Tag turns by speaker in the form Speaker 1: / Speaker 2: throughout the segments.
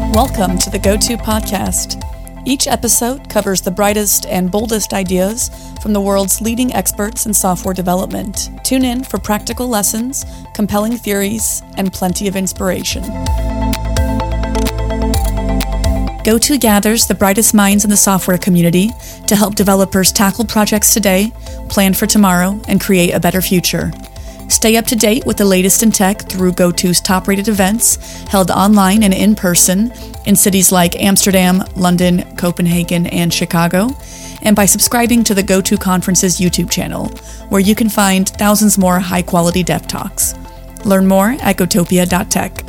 Speaker 1: Welcome to the Go-To Podcast. Each episode covers the brightest and boldest ideas from the world's leading experts in software development. Tune in for practical lessons, compelling theories, and plenty of inspiration. Go-To gathers the brightest minds in the software community to help developers tackle projects today, plan for tomorrow, and create a better future. Stay up to date with the latest in tech through Go-To's top-rated events held online and in person in cities like Amsterdam, London, Copenhagen, and Chicago, and by subscribing to the Go-To Conference's YouTube channel, where you can find thousands more high-quality dev talks. Learn more at gotopia.tech.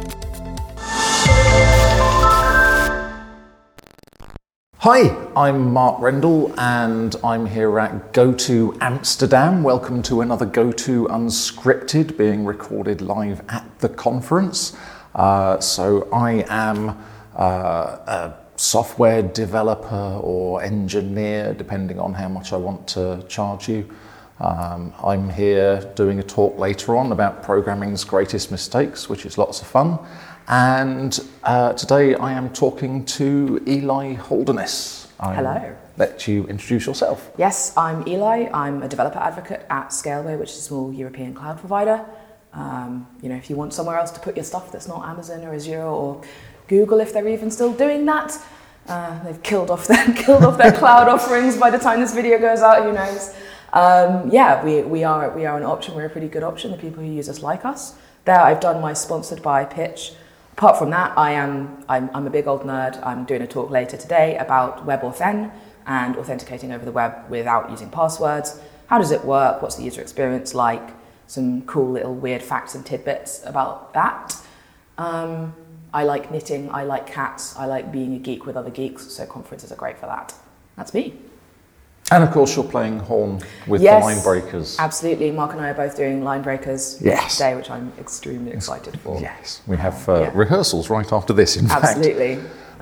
Speaker 2: Hi, I'm Mark Rendell and I'm here at Go-To Amsterdam. Welcome to another Go-To Unscripted being recorded live at the conference. So I am a software developer or engineer, depending on how much I want to charge you. I'm here doing a talk later on about programming's greatest mistakes, which is lots of fun. And today I am talking to Eli Holderness.
Speaker 3: Hello.
Speaker 2: Let you introduce yourself.
Speaker 3: Yes, I'm Eli. I'm a developer advocate at Scaleway, which is a small European cloud provider. If you want somewhere else to put your stuff that's not Amazon or Azure or Google, if they're even still doing that, they've killed off their cloud offerings by the time this video goes out. Who knows? We are an option. We're a pretty good option. The people who use us like us. There, I've done my sponsored by pitch. Apart from that, I'm a big old nerd. I'm doing a talk later today about WebAuthn and authenticating over the web without using passwords. How does it work? What's the user experience like? Some cool little weird facts and tidbits about that. I like knitting, I like cats, I like being a geek with other geeks, so conferences are great for that. That's me.
Speaker 2: And of course you're playing horn with the Line Breakers.
Speaker 3: Absolutely. Mark and I are both doing Line Breakers today, which I'm extremely excited for.
Speaker 2: Yes, we have rehearsals right after this, in fact.
Speaker 3: Absolutely.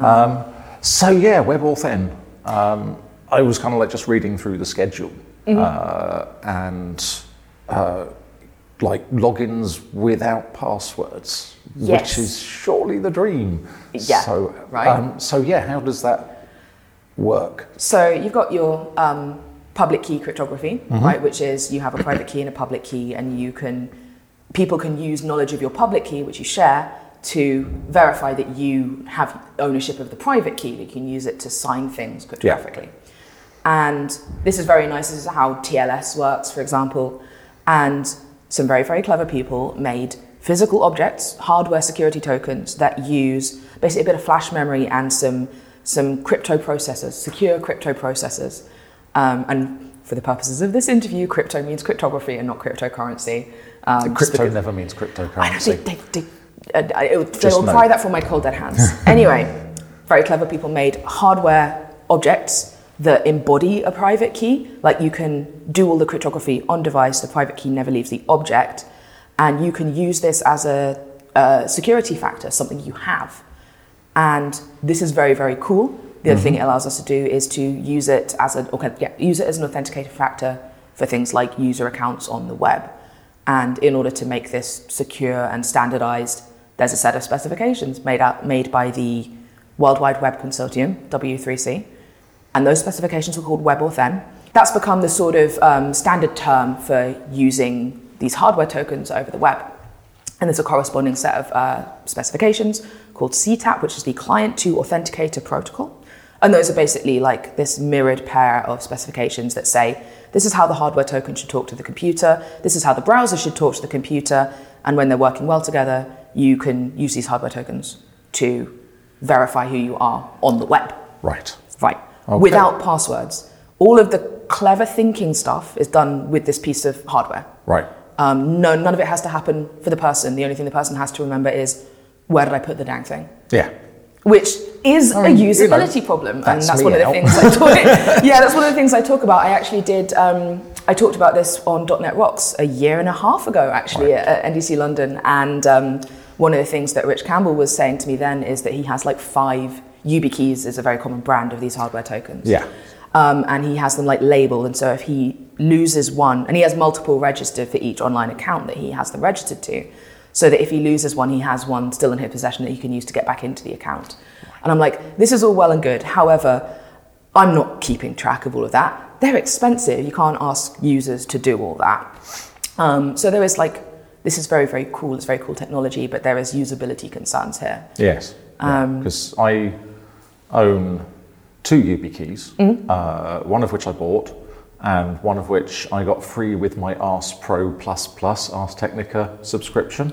Speaker 2: WebAuthn. I was kind of like just reading through the schedule and logins without passwords, which is surely the dream.
Speaker 3: Yeah,
Speaker 2: how does that work?
Speaker 3: So you've got your public key cryptography, right? Which is you have a private key and a public key, and people can use knowledge of your public key, which you share, to verify that you have ownership of the private key. You can use it to sign things cryptographically. And this is very nice. This is how TLS works, for example. And some very, very clever people made physical objects, hardware security tokens that use basically a bit of flash memory and some crypto processors, secure crypto processors. And for the purposes of this interview, crypto means cryptography and not cryptocurrency.
Speaker 2: Crypto never means cryptocurrency.
Speaker 3: They'll try that for my cold dead hands. Anyway, very clever people made hardware objects that embody a private key. Like you can do all the cryptography on device, the private key never leaves the object, and you can use this as a security factor, something you have. And this is very, very cool. The other thing it allows us to do is to use it as an authenticator factor for things like user accounts on the web. And in order to make this secure and standardized, there's a set of specifications made by the World Wide Web Consortium, W3C. And those specifications are called WebAuthn. That's become the sort of standard term for using these hardware tokens over the web. And there's a corresponding set of specifications called CTAP, which is the Client to Authenticator Protocol. And those are basically like this mirrored pair of specifications that say, this is how the hardware token should talk to the computer, this is how the browser should talk to the computer, and when they're working well together, you can use these hardware tokens to verify who you are on the web.
Speaker 2: Right.
Speaker 3: Okay. Without passwords. All of the clever thinking stuff is done with this piece of hardware.
Speaker 2: Right.
Speaker 3: None of it has to happen for the person. The only thing the person has to remember is, where did I put the dang thing?
Speaker 2: Yeah.
Speaker 3: Which is a usability problem. And that's one of the things I talk that's one of the things I talk about. I actually did, I talked about this on .NET Rocks a year and a half ago, actually, at NDC London. And one of the things that Rich Campbell was saying to me then is that he has like 5 YubiKeys is a very common brand of these hardware tokens.
Speaker 2: Yeah.
Speaker 3: And he has them like labeled. And so if he loses one, and he has multiple registered for each online account that he has them registered to. so that if he loses one, he has one still in his possession that he can use to get back into the account. And I'm like, this is all well and good. However, I'm not keeping track of all of that. They're expensive. You can't ask users to do all that. So there is like, this is very, very cool. It's very cool technology, but there is usability concerns here.
Speaker 2: Yes, because I own 2 YubiKeys, one of which I bought, and one of which I got free with my Ars Pro Plus Ars Technica subscription.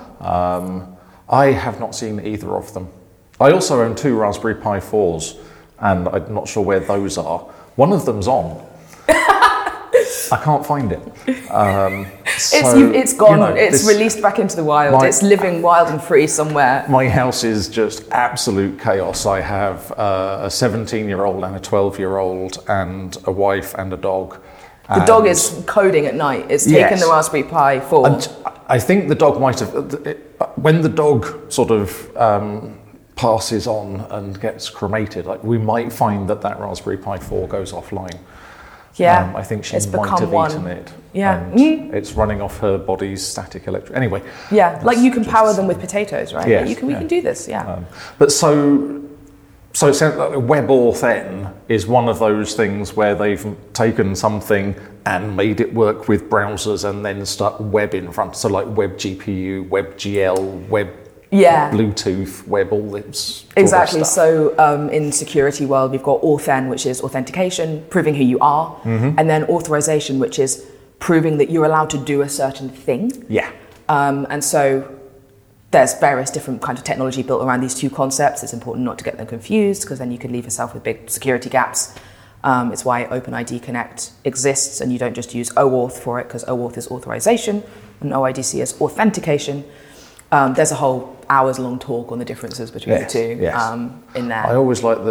Speaker 2: I have not seen either of them. I also own 2 Raspberry Pi 4s, and I'm not sure where those are. One of them's on. I can't find it.
Speaker 3: It's gone. It's released back into the wild. It's living wild and free somewhere.
Speaker 2: My house is just absolute chaos. I have a 17-year-old and a 12-year-old and a wife and a dog.
Speaker 3: The dog is coding at night. It's taken the Raspberry Pi 4.
Speaker 2: And I think the dog might have... When the dog sort of passes on and gets cremated, like, we might find that Raspberry Pi 4 goes offline.
Speaker 3: Yeah,
Speaker 2: I think she might have eaten it.
Speaker 3: Yeah,
Speaker 2: and it's running off her body's static electric. Anyway.
Speaker 3: Yeah, like you can power them with potatoes, right?
Speaker 2: Yes,
Speaker 3: we can do this. Yeah.
Speaker 2: But so it sounds like WebAuthn is one of those things where they've taken something and made it work with browsers and then stuck web in front. So like WebGPU, WebGL, Bluetooth, web, all this.
Speaker 3: Exactly. So in security world, we've got Authn, which is authentication, proving who you are, and then authorization, which is proving that you're allowed to do a certain thing.
Speaker 2: Yeah.
Speaker 3: And so there's various different kinds of technology built around these 2 concepts. It's important not to get them confused, because then you could leave yourself with big security gaps. It's why OpenID Connect exists, and you don't just use OAuth for it, because OAuth is authorization and OIDC is authentication. There's a whole hours-long talk on the differences between the 2 in there.
Speaker 2: I always like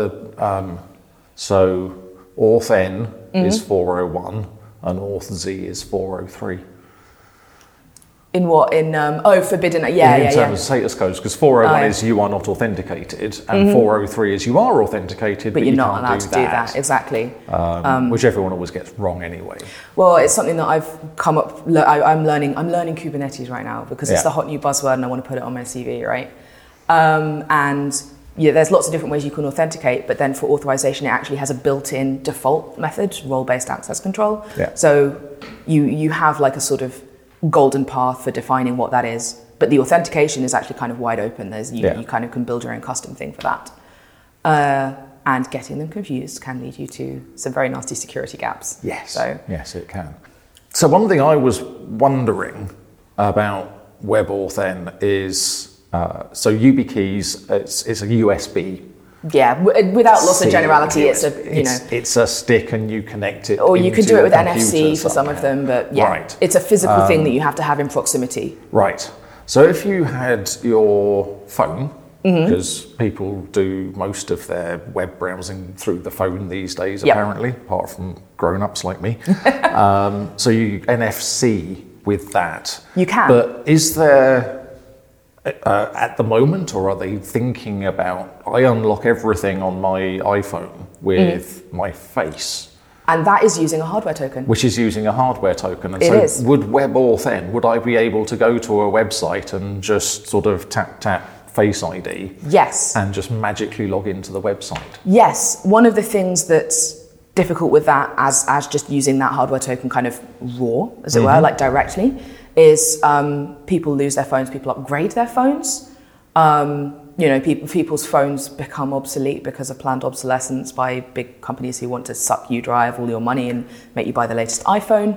Speaker 2: so Authn is 401 and Authz is 403.
Speaker 3: In what? Forbidden?
Speaker 2: In terms of status codes, because 401 is you are not authenticated, and 403 is you are authenticated, but
Speaker 3: you're not allowed to do that. Exactly.
Speaker 2: Which everyone always gets wrong anyway.
Speaker 3: Well, it's something that I've come up. I'm learning Kubernetes right now, because it's the hot new buzzword, and I want to put it on my CV, right? And there's lots of different ways you can authenticate, but then for authorization, it actually has a built-in default method, role-based access control.
Speaker 2: Yeah.
Speaker 3: So you have like a sort of golden path for defining what that is, but the authentication is actually kind of wide open. You kind of can build your own custom thing for that, and getting them confused can lead you to some very nasty security gaps.
Speaker 2: Yes, it can. So one thing I was wondering about WebAuthn is so YubiKeys. It's a USB.
Speaker 3: Yeah, without loss of generality, it's
Speaker 2: a stick, and you connect it.
Speaker 3: Or you could do it with NFC for some of them, but it's a physical thing that you have to have in proximity.
Speaker 2: Right. So if you had your phone, because people do most of their web browsing through the phone these days, apparently, apart from grown-ups like me. So you NFC with that.
Speaker 3: You can.
Speaker 2: But is there... at the moment, or are they thinking about, I unlock everything on my iPhone with my face?
Speaker 3: And that is using a hardware token.
Speaker 2: Which is using a hardware token. And
Speaker 3: it is.
Speaker 2: Would WebAuthn, would I be able to go to a website and just sort of tap Face ID?
Speaker 3: Yes.
Speaker 2: And just magically log into the website?
Speaker 3: Yes. One of the things that's difficult with that, as just using that hardware token kind of raw, as it were, like directly, is people lose their phones, people upgrade their phones. People's phones become obsolete because of planned obsolescence by big companies who want to suck you dry of all your money and make you buy the latest iPhone.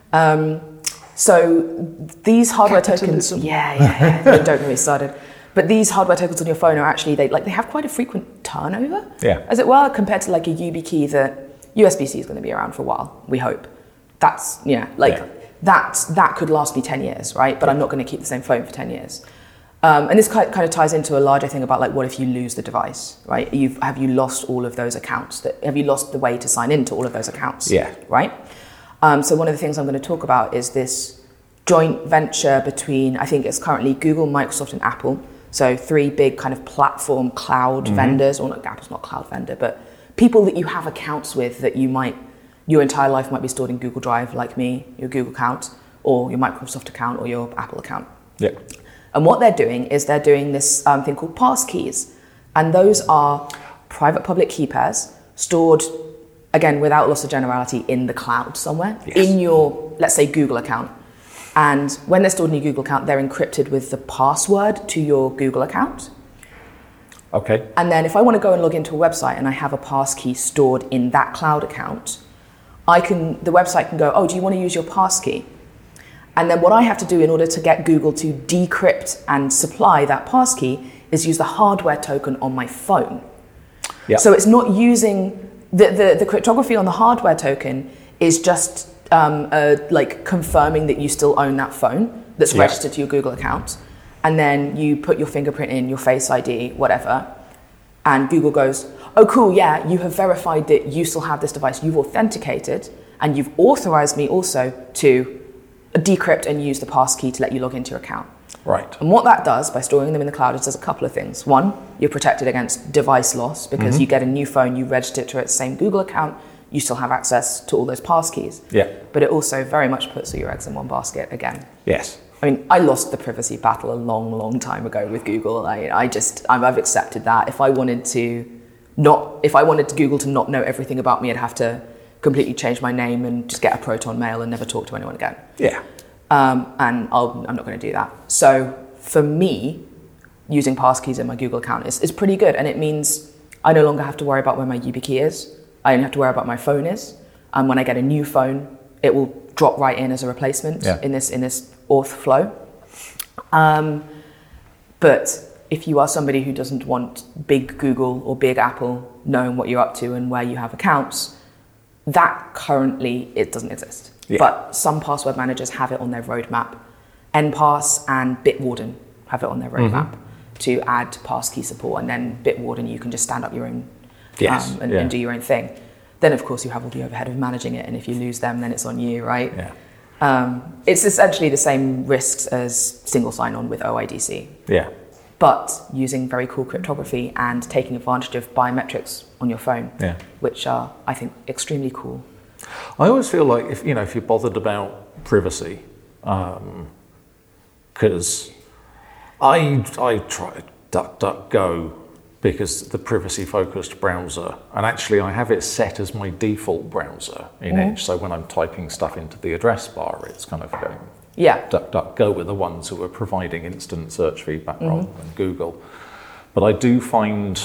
Speaker 3: So these hardware tokens, don't get me started. But these hardware tokens on your phone are actually, they have quite a frequent turnover, as it were, compared to like a YubiKey that USB-C is going to be around for a while, we hope. That's, that could last me 10 years, right? But I'm not going to keep the same phone for 10 years. And this kind of ties into a larger thing about like, what if you lose the device, right? Have you lost all of those accounts? Have you lost the way to sign into all of those accounts?
Speaker 2: Yeah.
Speaker 3: Right? So one of the things I'm going to talk about is this joint venture between, I think it's currently Google, Microsoft, and Apple. So 3 big kind of platform cloud vendors, or not, Apple's not a cloud vendor, but people that you have accounts with that your entire life might be stored in Google Drive, like me, your Google account, or your Microsoft account, or your Apple account.
Speaker 2: Yeah.
Speaker 3: And what they're doing is they're doing this thing called passkeys. And those are private public key pairs stored, again, without loss of generality, in the cloud somewhere, in your, let's say, Google account. And when they're stored in your Google account, they're encrypted with the password to your Google account.
Speaker 2: Okay.
Speaker 3: And then if I want to go and log into a website and I have a passkey stored in that cloud account, the website can go, oh, do you want to use your passkey? And then what I have to do in order to get Google to decrypt and supply that passkey is use the hardware token on my phone.
Speaker 2: Yep.
Speaker 3: So it's not using, the cryptography on the hardware token is just like confirming that you still own that phone that's registered to your Google account. And then you put your fingerprint in, your Face ID, whatever, and Google goes, oh, cool, yeah, you have verified that you still have this device. You've authenticated, and you've authorized me also to decrypt and use the passkey to let you log into your account.
Speaker 2: Right.
Speaker 3: And what that does by storing them in the cloud is does a couple of things. One, you're protected against device loss because you get a new phone, you register it to its same Google account, you still have access to all those passkeys.
Speaker 2: Yeah.
Speaker 3: But it also very much puts all your eggs in one basket again.
Speaker 2: Yes.
Speaker 3: I mean, I lost the privacy battle a long, long time ago with Google. I've accepted that. If I wanted Google to not know everything about me, I'd have to completely change my name and just get a Proton mail and never talk to anyone again.
Speaker 2: Yeah.
Speaker 3: And I'm not going to do that. So for me, using passkeys in my Google account is pretty good, and it means I no longer have to worry about where my YubiKey is. I only have to worry about my phone is. And when I get a new phone, it will drop right in as a replacement in this auth flow. But if you are somebody who doesn't want big Google or big Apple knowing what you're up to and where you have accounts, that currently it doesn't exist. Yeah. But some password managers have it on their roadmap. NPass and Bitwarden have it on their roadmap to add passkey support, and then Bitwarden you can just stand up your own and do your own thing. Then of course you have all the overhead of managing it, and if you lose them, then it's on you, right?
Speaker 2: Yeah.
Speaker 3: It's essentially the same risks as single sign-on with OIDC.
Speaker 2: Yeah.
Speaker 3: But using very cool cryptography and taking advantage of biometrics on your phone, which are, I think, extremely cool.
Speaker 2: I always feel like if you're bothered about privacy, because I try DuckDuckGo because the privacy-focused browser, and actually I have it set as my default browser in Edge, so when I'm typing stuff into the address bar, it's kind of going, DuckDuckGo were the ones who were providing instant search feedback rather than Google. But I do find,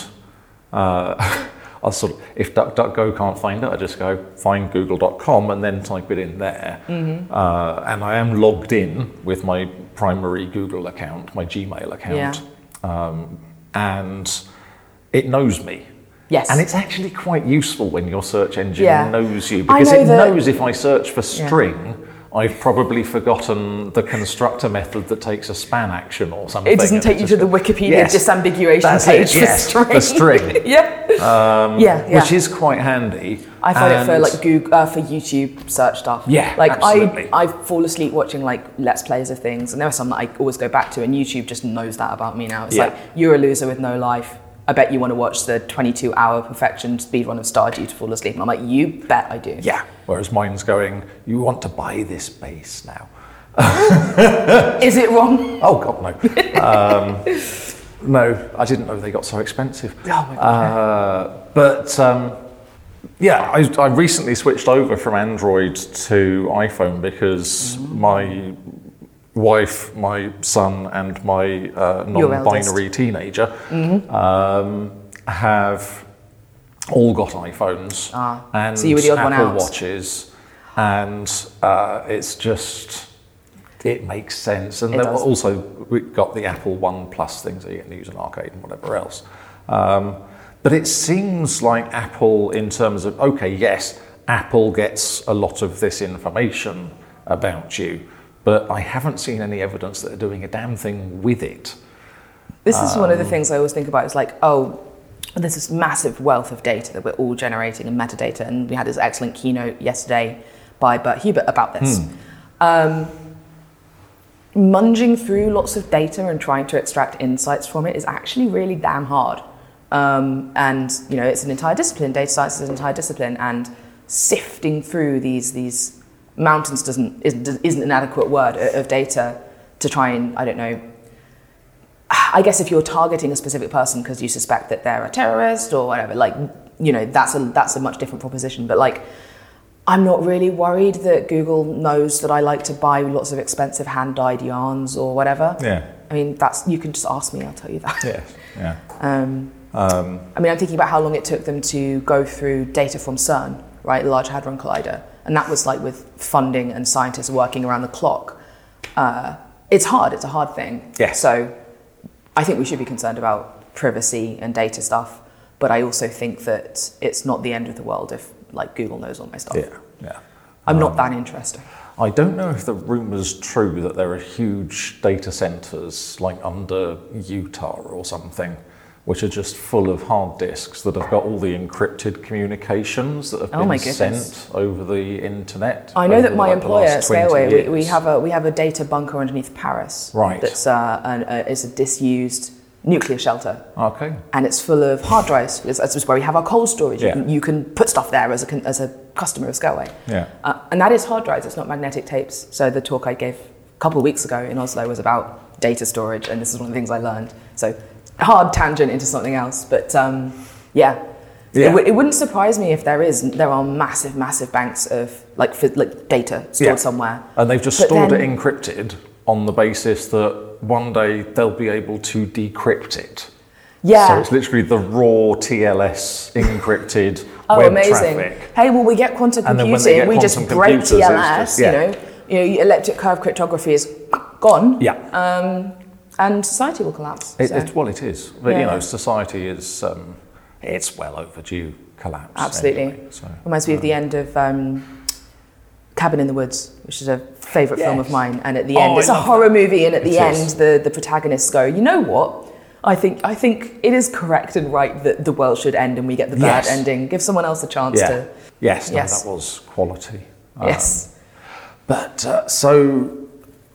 Speaker 2: if DuckDuckGo can't find it, I just go find google.com and then type it in there. And I am logged in with my primary Google account, my Gmail account, and it knows me.
Speaker 3: Yes.
Speaker 2: And it's actually quite useful when your search engine knows you, because it knows if I search for string, I've probably forgotten the constructor method that takes a span action or something.
Speaker 3: It doesn't take you to the Wikipedia disambiguation page for string.
Speaker 2: Which is quite handy.
Speaker 3: I find it for like Google, for YouTube search stuff.
Speaker 2: Yeah,
Speaker 3: like
Speaker 2: absolutely.
Speaker 3: I fall asleep watching like Let's Plays of things, and there are some that I always go back to, and YouTube just knows that about me now. It's like, you're a loser with no life. I bet you want to watch the 22-hour perfection speedrun of Stardew to fall asleep. And I'm like, you bet I do.
Speaker 2: Yeah. Whereas mine's going, you want to buy this base now.
Speaker 3: Is it wrong?
Speaker 2: Oh, God, no. No, I didn't know they got so expensive.
Speaker 3: Oh, my God.
Speaker 2: I recently switched over from Android to iPhone because my wife, my son, and my non-binary teenager have all got iPhones and
Speaker 3: so you were the odd
Speaker 2: Apple
Speaker 3: one out.
Speaker 2: Watches, and it's just, it makes sense. And then also we've got the Apple One Plus things that you can use in Arcade and whatever else. But it seems like Apple, in terms of, Apple gets a lot of this information about you, but I haven't seen any evidence that they're doing a damn thing with it.
Speaker 3: This is one of the things I always think about. It's like, there's this massive wealth of data that we're all generating in metadata, and we had this excellent keynote yesterday by Bert Hubert about this. Munging through lots of data and trying to extract insights from it is actually really damn hard. And it's an entire discipline. Data science is an entire discipline, and sifting through these mountains isn't an adequate word of data to try and, I guess if you're targeting a specific person because you suspect that they're a terrorist or whatever, like, you know, that's a much different proposition. But like, I'm not really worried that Google knows that I like to buy lots of expensive hand-dyed yarns or whatever.
Speaker 2: Yeah.
Speaker 3: I mean, you can just ask me, I'll tell you that.
Speaker 2: Yeah.
Speaker 3: I mean, I'm thinking about how long it took them to go through data from CERN, right, the Large Hadron Collider. And that was like with funding and scientists working around the clock. It's hard, it's a hard thing.
Speaker 2: Yeah.
Speaker 3: So I think we should be concerned about privacy and data stuff. But I also think that it's not the end of the world if, like, Google knows all my stuff.
Speaker 2: Yeah.
Speaker 3: I'm not that interested.
Speaker 2: I don't know if the rumour's true that there are huge data centres, like under Utah or something, which are just full of hard disks that have got all the encrypted communications that have been sent over the internet.
Speaker 3: I know that my employer at Scaleway, we have a data bunker underneath Paris.
Speaker 2: Right.
Speaker 3: That's is a disused nuclear shelter.
Speaker 2: Okay.
Speaker 3: And it's full of hard drives. That's where we have our cold storage.
Speaker 2: Yeah.
Speaker 3: You can put stuff there as a customer of Scaleway.
Speaker 2: Yeah.
Speaker 3: And that is hard drives, it's not magnetic tapes. So the talk I gave a couple of weeks ago in Oslo was about data storage, and this is one of the things I learned. So hard tangent into something else, but it wouldn't surprise me if there are massive banks of like data stored somewhere.
Speaker 2: And they've just stored it encrypted on the basis that one day they'll be able to decrypt it.
Speaker 3: Yeah.
Speaker 2: So it's literally the raw TLS encrypted
Speaker 3: oh,
Speaker 2: web
Speaker 3: amazing.
Speaker 2: traffic.
Speaker 3: Hey, well, we get quantum computing, we just break TLS, elliptic curve cryptography is gone.
Speaker 2: Yeah.
Speaker 3: And society will collapse.
Speaker 2: It is. But, society is, it's well overdue collapse.
Speaker 3: Absolutely.
Speaker 2: Anyway, so,
Speaker 3: reminds me of the end of Cabin in the Woods, which is a favourite film of mine. And at the end, it's a horror movie, and at the end, the protagonists go, you know what? I think it is correct and right that the world should end and we get the bad ending. Give someone else a chance to...
Speaker 2: Yes, that was quality.
Speaker 3: Yes.
Speaker 2: But, so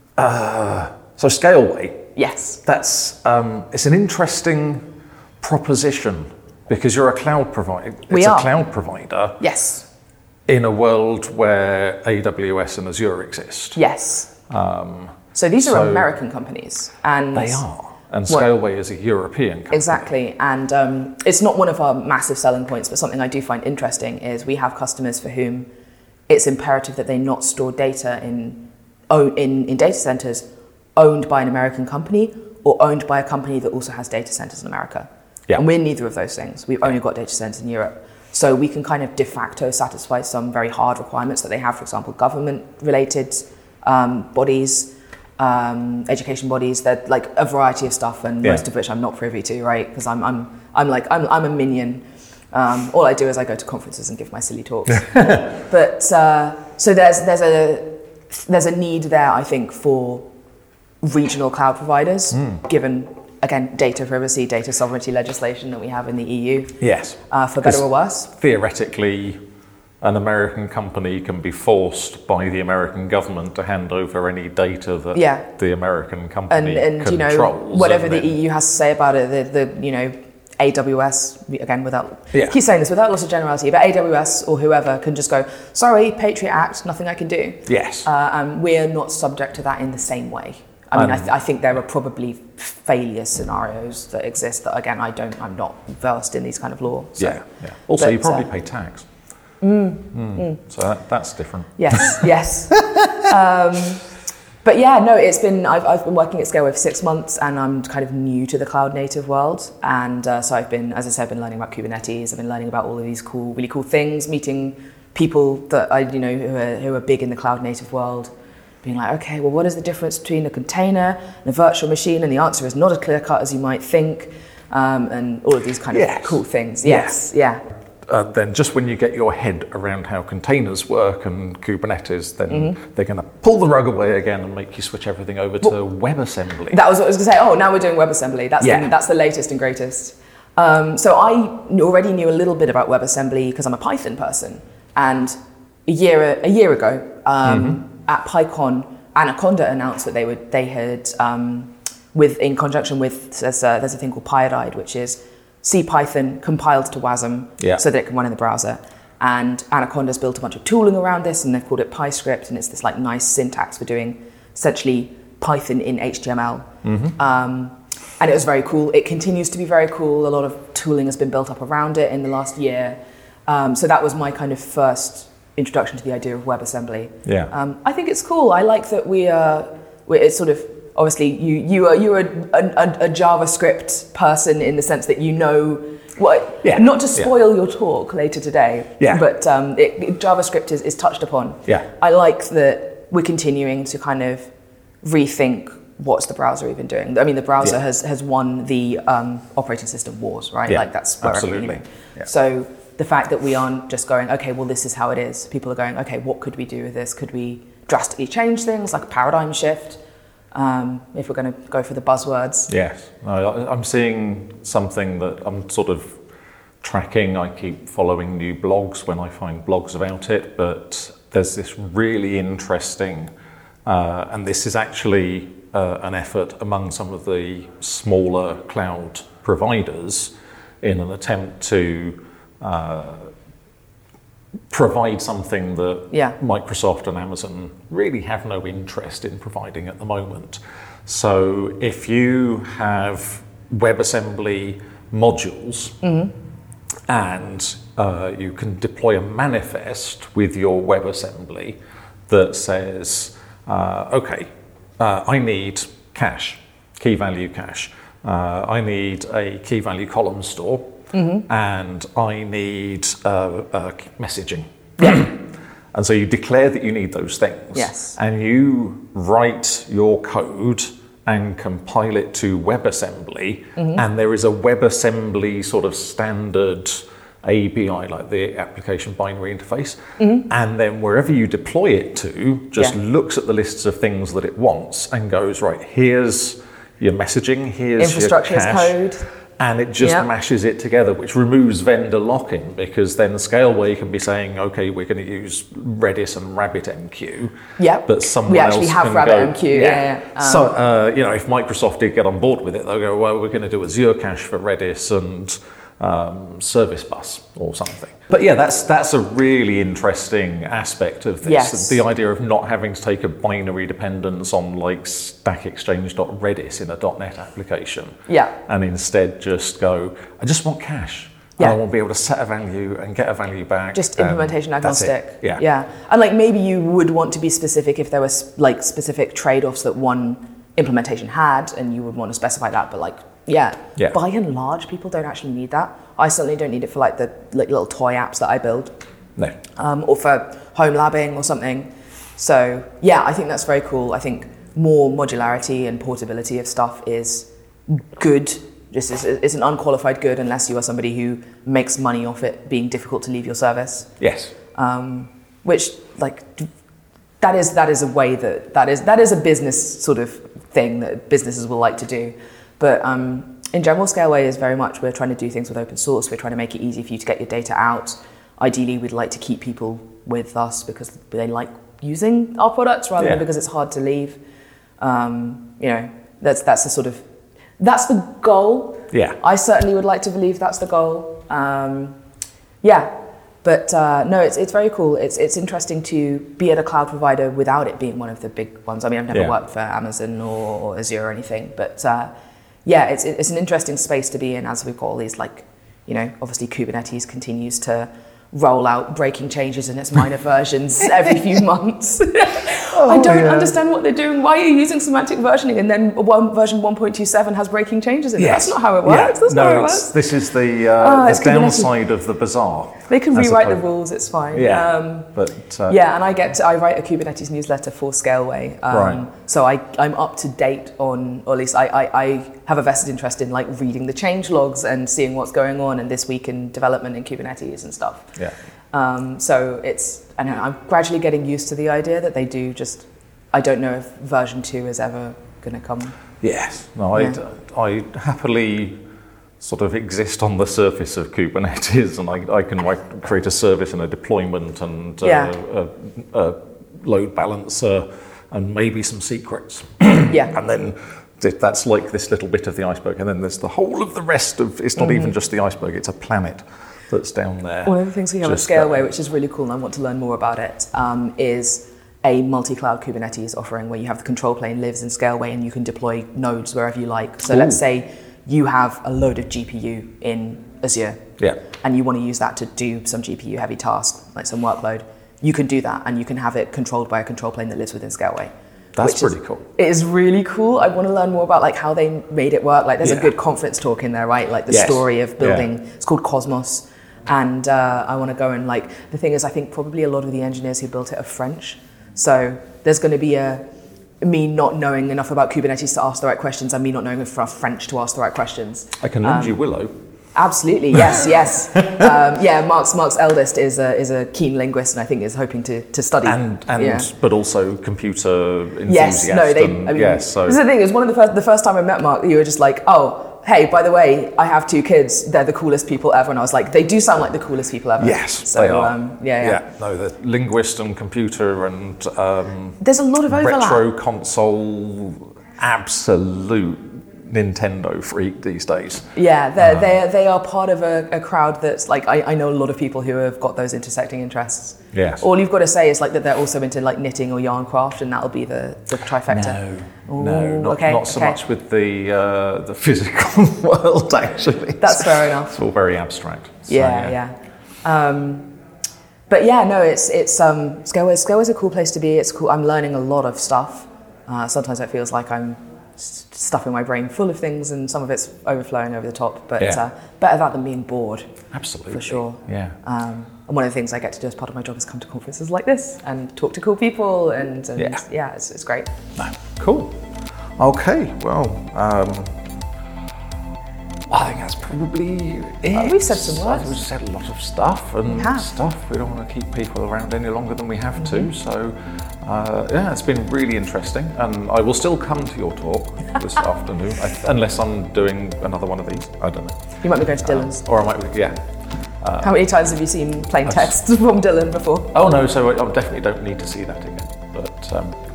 Speaker 2: Scaleway...
Speaker 3: Yes.
Speaker 2: That's it's an interesting proposition because you're a cloud provider.
Speaker 3: We are
Speaker 2: a cloud provider.
Speaker 3: Yes.
Speaker 2: In a world where AWS and Azure exist.
Speaker 3: Yes. So these are American companies, and
Speaker 2: they are. And Scaleway is a European company.
Speaker 3: Exactly, and it's not one of our massive selling points, but something I do find interesting is we have customers for whom it's imperative that they not store data in data centers owned by an American company or owned by a company that also has data centers in America. Yeah. And we're neither of those things. We've only got data centers in Europe. So we can kind of de facto satisfy some very hard requirements that they have, for example, government-related bodies, education bodies, that like a variety of stuff, and most of which I'm not privy to, right? Because I'm a minion. All I do is I go to conferences and give my silly talks. But so there's a need there, I think, for regional cloud providers, given, again, data privacy, data sovereignty legislation that we have in the EU.
Speaker 2: Yes.
Speaker 3: For better or worse.
Speaker 2: Theoretically, an American company can be forced by the American government to hand over any data that the American company controls.
Speaker 3: Whatever the EU has to say about it, AWS, again, keep saying this without lots of generality, but AWS or whoever can just go, sorry, Patriot Act, nothing I can do.
Speaker 2: Yes.
Speaker 3: And we're not subject to that in the same way. I mean, I think there are probably failure scenarios that exist that, again, I'm not versed in these kind of law. So.
Speaker 2: Yeah. Also, you probably pay tax. So that's different.
Speaker 3: Yes. But yeah, no, I've been working at Scaleway for 6 months, and I'm kind of new to the cloud native world. And so I've been learning about Kubernetes. I've been learning about all of these really cool things, meeting people that who are big in the cloud native world. Being like, okay, well, what is the difference between a container and a virtual machine? And the answer is not as clear cut as you might think, and all of these kind of cool things. Yes.
Speaker 2: Then just when you get your head around how containers work and Kubernetes, then they're going to pull the rug away again and make you switch everything over to WebAssembly.
Speaker 3: That was what I was going to say. Oh, now we're doing WebAssembly. That's the latest and greatest. So I already knew a little bit about WebAssembly because I'm a Python person. And a year ago, at PyCon, Anaconda announced that they had in conjunction with there's a thing called Pyodide, which is C Python compiled to WASM so that it can run in the browser. And Anaconda's built a bunch of tooling around this, and they've called it PyScript, and it's this nice syntax for doing essentially Python in HTML. And it was very cool. It continues to be very cool. A lot of tooling has been built up around it in the last year. So that was my kind of first introduction to the idea of WebAssembly.
Speaker 2: Yeah.
Speaker 3: I think it's cool. I like that it's sort of, obviously you're a JavaScript person in the sense that you know what, not to spoil your talk later today, but JavaScript is touched upon.
Speaker 2: Yeah.
Speaker 3: I like that we're continuing to kind of rethink what's the browser even doing. I mean, the browser has won the operating system wars, right?
Speaker 2: Yeah,
Speaker 3: like that's where
Speaker 2: absolutely. Yeah.
Speaker 3: So the fact that we aren't just going, okay, well, this is how it is. People are going, okay, what could we do with this? Could we drastically change things, like a paradigm shift? If we're going to go for the buzzwords.
Speaker 2: Yes, I'm seeing something that I'm sort of tracking. I keep following new blogs when I find blogs about it, but there's this really interesting, and this is actually an effort among some of the smaller cloud providers in an attempt to provide something that Microsoft and Amazon really have no interest in providing at the moment. So if you have WebAssembly modules and you can deploy a manifest with your WebAssembly that says, I need cache, key value cache. I need a key value column store. And I need messaging. And so you declare that you need those things.
Speaker 3: Yes.
Speaker 2: And you write your code and compile it to WebAssembly. And there is a WebAssembly sort of standard API, like the application binary interface. And then wherever you deploy it to, just looks at the lists of things that it wants and goes, right, here's your messaging, here's
Speaker 3: infrastructure
Speaker 2: your cache.
Speaker 3: As code.
Speaker 2: And it just mashes it together, which removes vendor lock-in, because then Scaleway can be saying, okay, we're going to use Redis and RabbitMQ. But someone else can go. We actually have
Speaker 3: RabbitMQ.
Speaker 2: So, if Microsoft did get on board with it, they'll go, well, we're going to do Azure Cache for Redis and Service Bus or something. But that's a really interesting aspect of this.
Speaker 3: Yes.
Speaker 2: The idea of not having to take a binary dependence on like stackexchange.redis in a .NET application. And instead just go, I just want cache. And I want to be able to set a value and get a value back.
Speaker 3: Just implementation agnostic.
Speaker 2: Yeah.
Speaker 3: And like maybe you would want to be specific if there was like specific trade-offs that one implementation had, and you would want to specify that, but like by and large, people don't actually need that. I certainly don't need it for like the little toy apps that I build.
Speaker 2: No.
Speaker 3: Or for home labbing or something. So I think that's very cool. I think more modularity and portability of stuff is good. Just it's an unqualified good unless you are somebody who makes money off it being difficult to leave your service.
Speaker 2: Yes.
Speaker 3: Which like that is a way that is a business sort of thing that businesses will like to do. But in general, Scaleway is very much, we're trying to do things with open source. We're trying to make it easy for you to get your data out. Ideally, we'd like to keep people with us because they like using our products rather than because it's hard to leave. That's the goal. I certainly would like to believe that's the goal. But no, it's very cool. It's interesting to be at a cloud provider without it being one of the big ones. I mean, I've never worked for Amazon or Azure or anything, but it's an interesting space to be in as we've got all these obviously Kubernetes continues to roll out breaking changes in its minor versions every few months. I don't understand what they're doing. Why are you using semantic versioning and then version 1.27 has breaking changes in it? That's not how it works. That's not how it works.
Speaker 2: This is the downside of the bazaar.
Speaker 3: They can rewrite the rules, it's fine.
Speaker 2: And
Speaker 3: I write a Kubernetes newsletter for Scaleway. So I'm up to date on, or at least I have a vested interest in reading the change logs and seeing what's going on and this week in development in Kubernetes and stuff. So I'm gradually getting used to the idea that they do I don't know if version 2 is ever going to come.
Speaker 2: Yes. No, I happily sort of exist on the surface of Kubernetes, and I can create a service and a deployment and a load balancer and maybe some secrets. And then that's like this little bit of the iceberg, and then there's the whole of the rest of, it's not even just the iceberg, it's a planet that's down there.
Speaker 3: One of the things we have at Scaleway, which is really cool and I want to learn more about it, is a multi-cloud Kubernetes offering where you have the control plane lives in Scaleway and you can deploy nodes wherever you like. So let's say you have a load of GPU in Azure and you want to use that to do some GPU heavy task, like some workload. You can do that and you can have it controlled by a control plane that lives within Scaleway.
Speaker 2: That's pretty cool.
Speaker 3: It is really cool. I want to learn more about like how they made it work. Like there's a good conference talk in there, right? Like the story of building, it's called Cosmos. And I want to go and like, the thing is, I think probably a lot of the engineers who built it are French. So there's going to be me not knowing enough about Kubernetes to ask the right questions and me not knowing enough French to ask the right questions.
Speaker 2: I can lend you Willow.
Speaker 3: Absolutely, yes. Mark's eldest is a keen linguist, and I think is hoping to study.
Speaker 2: But also computer enthusiast.
Speaker 3: So this is the thing. It was one of the first time I met Mark, you were just like, oh, hey, by the way, I have 2 kids. They're the coolest people ever. And I was like, they do sound like the coolest people ever.
Speaker 2: Yes,
Speaker 3: so,
Speaker 2: they are.
Speaker 3: No,
Speaker 2: the linguist and computer and
Speaker 3: there's a lot of overlap.
Speaker 2: Retro console, absolute Nintendo freak these days.
Speaker 3: Yeah, they are part of a crowd that's like, I know a lot of people who have got those intersecting interests.
Speaker 2: Yes.
Speaker 3: All you've got to say is like that they're also into like knitting or yarn craft, and that'll be the trifecta.
Speaker 2: Not so much with the physical world actually.
Speaker 3: That's fair enough.
Speaker 2: It's all very abstract. So,
Speaker 3: but yeah, no, it's Scaleway's a cool place to be. It's cool. I'm learning a lot of stuff. Sometimes it feels like I'm stuffing my brain full of things and some of it's overflowing over the top, but better that than being bored.
Speaker 2: Absolutely.
Speaker 3: For sure.
Speaker 2: Yeah.
Speaker 3: And one of the things I get to do as part of my job is come to conferences like this and talk to cool people and it's great.
Speaker 2: No. Cool. Okay, well, I think that's probably it.
Speaker 3: We've said some words.
Speaker 2: We've said a lot of stuff We don't want to keep people around any longer than we have to. So, it's been really interesting. And I will still come to your talk this afternoon, unless I'm doing another one of these. I don't know.
Speaker 3: You might be going to Dylan's.
Speaker 2: Or I might be,
Speaker 3: how many times have you seen plain text from Dylan before?
Speaker 2: Oh no, so I definitely don't need to see that again. But,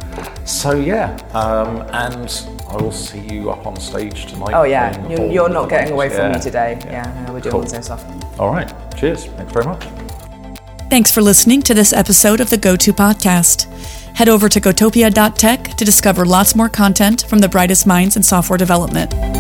Speaker 2: and I will see you up on stage tonight.
Speaker 3: Oh yeah, you're not getting away from me today. We're doing all the same stuff.
Speaker 2: All right, cheers. Thanks very much.
Speaker 1: Thanks for listening to this episode of the GoTo Podcast. Head over to gotopia.tech to discover lots more content from the brightest minds in software development.